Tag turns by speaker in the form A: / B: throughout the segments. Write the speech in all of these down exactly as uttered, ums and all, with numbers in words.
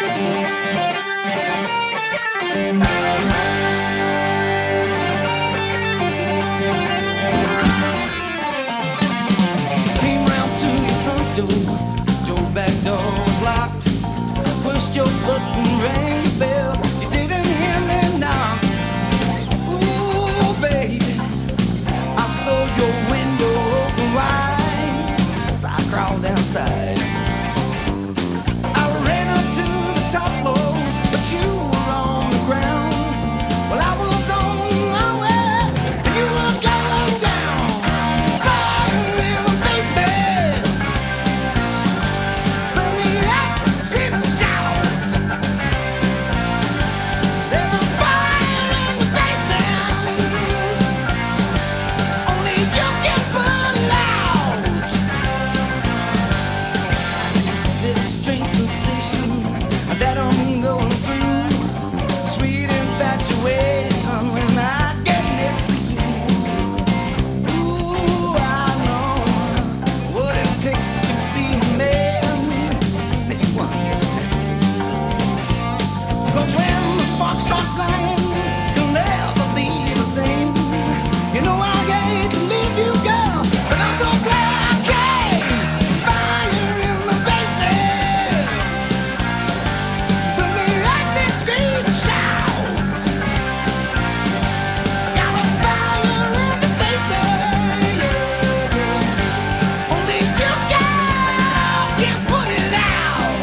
A: Came round to your front door, your back door was locked. Pushed your button, rang the bell, you didn't hear me knock. Ooh, baby, I saw your window open wide as I crawled outside. I ran up to the top floor, but you were on the ground. Well, I was on my way, and you were going down. Fire in the basement, burn me up, scream and shout. There's a fire in the basement, only you can put it out. This strange sensation that I'm going through, sweet infatuation when I get next to you. Ooh, I know what it takes to be a man, and you understand. 'Cause when the sparks start flying, you'll never be the same. You know I hate to leave you, girl, but I'm so glad I came. Fire in the basement, put me right there, scream and shout. Got a fire in the basement, yeah. Only you, girl, can put it out.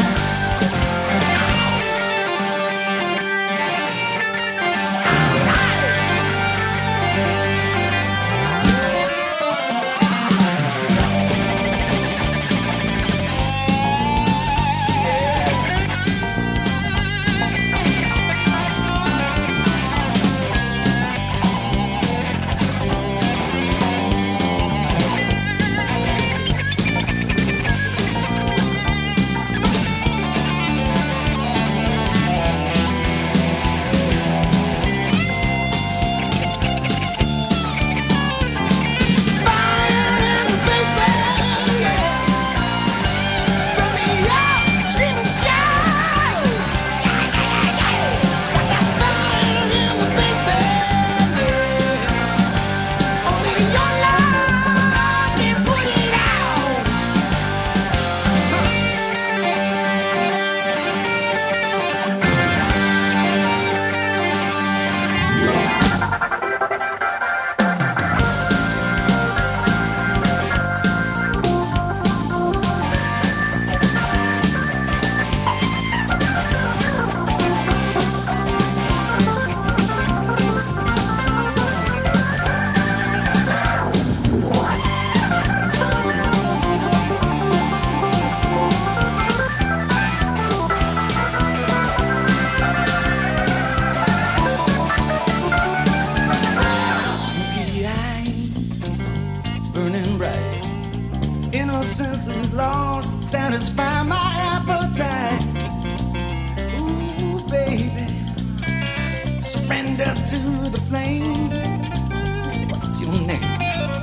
A: Sleepy eyes burning bright, innocence is lost, satisfy my appetite. Ooh, baby, surrender to the flame. What's your name?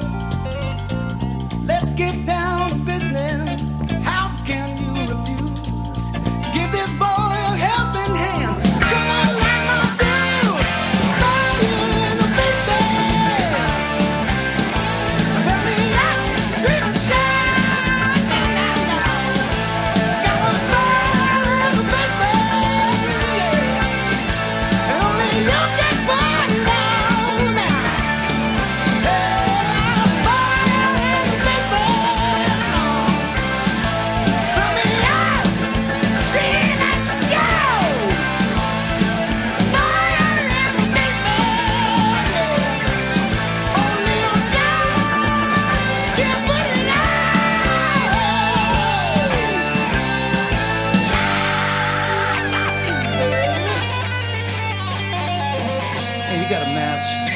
A: Let's get down to business. How can you refuse? Give this boy a helping hand. Come on, light my fuse. Fire in the basement, burn me up, scream and shout. Got a fire in the basement, yeah. And only you can put it out now. Yeah, fire in the basement, burn me up, scream and shout. Fire in the basement, yeah. Only you can put it out. Hey, you got a match?